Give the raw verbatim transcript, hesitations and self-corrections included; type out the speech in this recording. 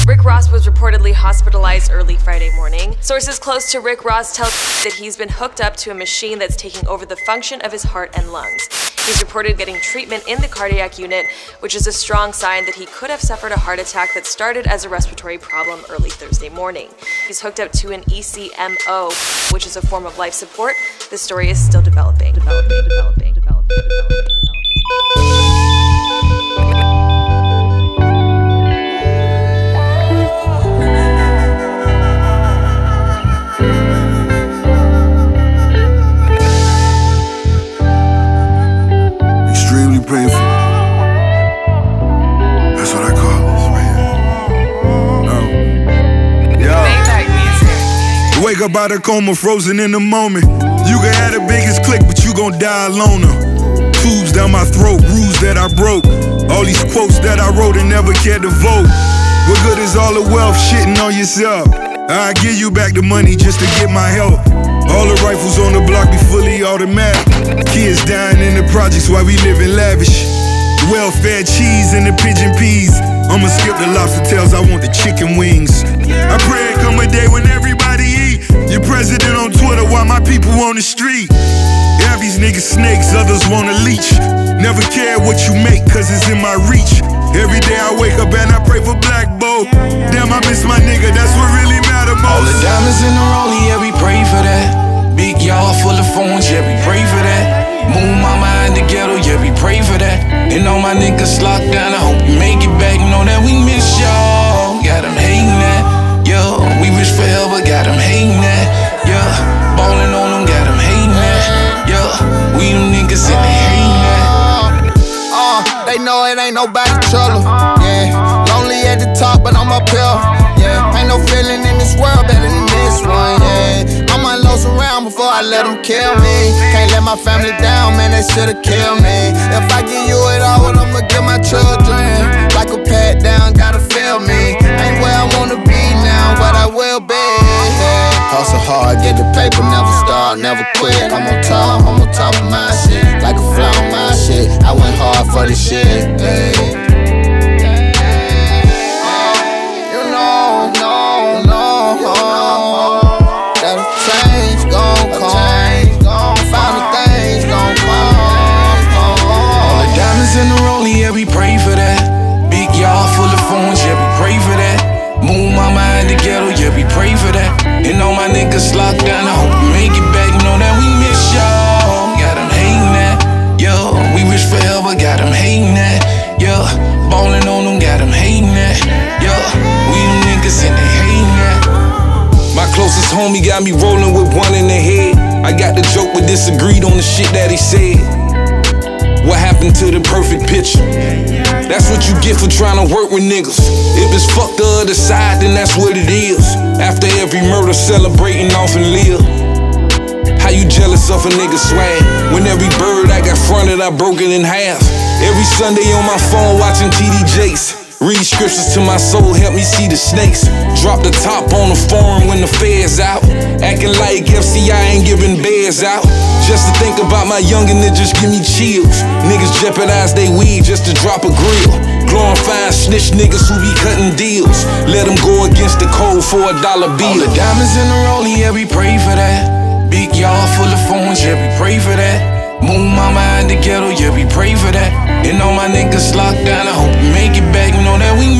Rick Ross was reportedly hospitalized early Friday morning. Sources close to Rick Ross tell that he's been hooked up to a machine that's taking over the function of his heart and lungs. He's reported getting treatment in the cardiac unit, which is a strong sign that he could have suffered a heart attack that started as a respiratory problem early Thursday morning. He's hooked up to an E C M O, which is a form of life support. The story is still developing, developing, developing, developing, developing, developing. Painful. That's what I call this right here. Oh. Yo. Wake up out of coma, frozen in the moment. You can have the biggest click, but you gon' die alone. Tubes down my throat, bruised that I broke. All these quotes that I wrote and never cared to vote. What good is all the wealth shitting on yourself? I give you back the money just to get my help. All the rifles on the block be fully automatic. Kids dying in the projects while we living lavish. Welfare cheese and the pigeon peas. I'ma skip the lobster tails, I want the chicken wings. I pray it come a day when everybody eat. Your president on Twitter while my people on the street. Half these niggas snakes, others wanna leech. Never care what you make, cause it's in my reach. Every day I wake up and I pray for Black Bo. Damn, I miss my nigga, that's what really matter most. All the diamonds in the rollie, yeah, we pray for that. Big yard full of phones, yeah, we pray for that. Moon mama in the ghetto, yeah, we pray for that. And all my niggas locked down, I hope you make it back. Know that we miss y'all, got them hating that. Yeah, we wish forever, got them hating that. Yeah, ballin' on them, got them hating that. Yeah, we them niggas and they hating that. Uh, they know it ain't nobody trouble. Yeah, lonely at the top, but I'm up here. Yeah, ain't no feeling in this world better than this one. Yeah, I'm unload around before I let them kill me. Can't let my family down, man, they should've killed me. If I give you it all, what I'ma give my children? Like a pat down, gotta feel me. Ain't where I wanna be now, but I will be. Yeah. Hustle hard, get the paper, never start, never quit. I'm on top, I'm on top of my shit. Like a fly on my shit, I went hard for this shit. Yeah. In the rollie, yeah, we pray for that. Big yard full of phones, yeah, we pray for that. Moon mama in the ghetto, yeah, we pray for that. And all my niggas locked down, I hope you make it back. Know that we miss y'all, got them hating that. Yeah, we wish forever, got them hating that. Yeah, ballin' on them, got them hating that. Yeah, we them niggas and they hating that. My closest homie got me rolling with one in the head. I got the joke but disagreed on the shit that he said. What happened to the perfect picture? That's what you get for trying to work with niggas. If it's fuck the other side, then that's what it is. After every murder, celebrating off and live. How you jealous of a nigga swag? When every bird I got fronted, I broke it in half. Every Sunday on my phone watching T D Jakes. Read scriptures to my soul, help me see the snakes. Drop the top on the forum when the fair's out. Acting like F C I ain't giving bears out. Just to think about my youngin' that just give me chills. Niggas jeopardize they weed just to drop a grill. Glorifying snitch niggas who be cutting deals. Let them go against the code for a dollar bill. All the diamonds in the rollie, yeah, we pray for that. Big yard full of phones, yeah, we pray for that. Moon mama in the ghetto, yeah, we pray for that. And all my niggas locked down, I hope you make it back. Know that we